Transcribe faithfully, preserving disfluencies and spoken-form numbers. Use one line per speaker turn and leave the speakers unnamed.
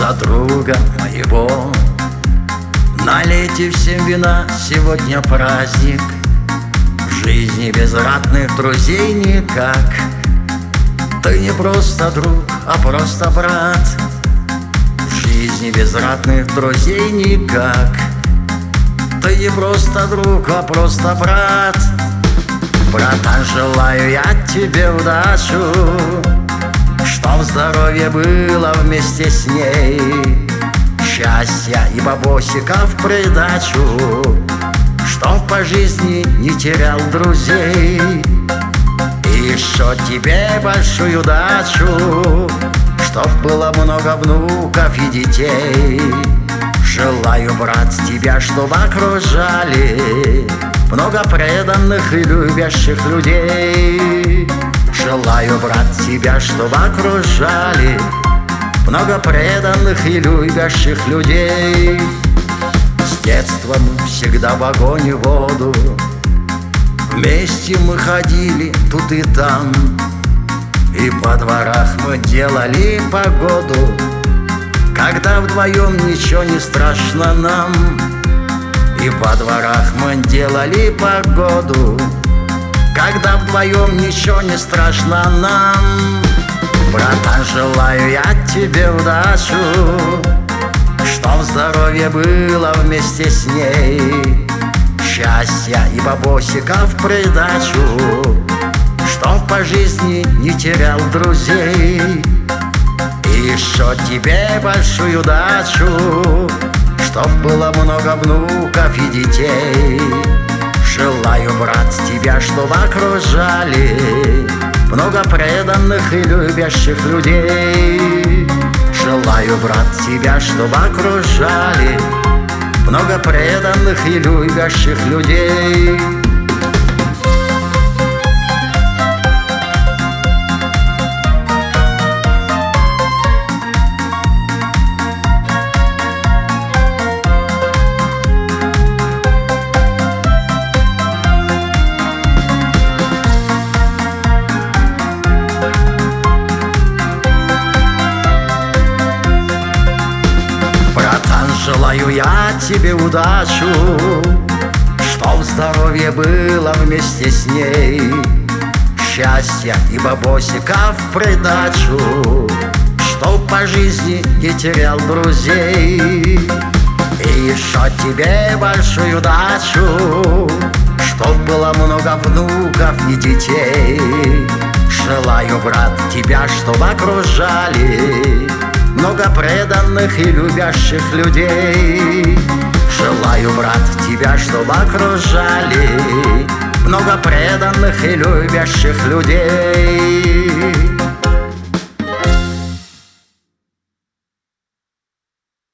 за друга моего. Налейте всем вина, сегодня праздник. В жизни без ратных друзей никак. Ты не просто друг, а просто брат. В жизни без ратных друзей никак. Ты не просто друг, а просто брат. Братан, желаю я тебе удачу, чтоб здоровье было вместе с ней, счастья и бабосика в придачу, чтоб по жизни не терял друзей. И еще тебе большую удачу, чтоб было много внуков и детей. Желаю, брат, тебя, чтоб окружали много преданных и любящих людей. Желаю, брат, тебя, чтоб окружали много преданных и любящих людей. С детства мы всегда в огонь и воду, вместе мы ходили тут и там, и по дворах мы делали погоду, когда вдвоем ничего не страшно нам. И во дворах мы делали погоду, когда вдвоем ничего не страшно нам. Братан, желаю я тебе удачу, чтоб здоровье было вместе с ней, счастья и бабосика в придачу, чтоб по жизни не терял друзей. И еще тебе большую удачу, чтоб было много внуков и детей. Желаю, брат, тебя, чтоб окружали много преданных и любящих людей. Желаю, брат, тебя, чтоб окружали много преданных и любящих людей. Желаю я тебе удачу, чтоб здоровье было вместе с ней, счастья и бабосика в придачу, чтоб по жизни не терял друзей. И еще тебе большую удачу, чтоб было много внуков и детей. Желаю, брат, тебя, чтоб окружали много преданных и любящих людей. Желаю, брат, тебя, чтоб окружали много преданных и любящих людей.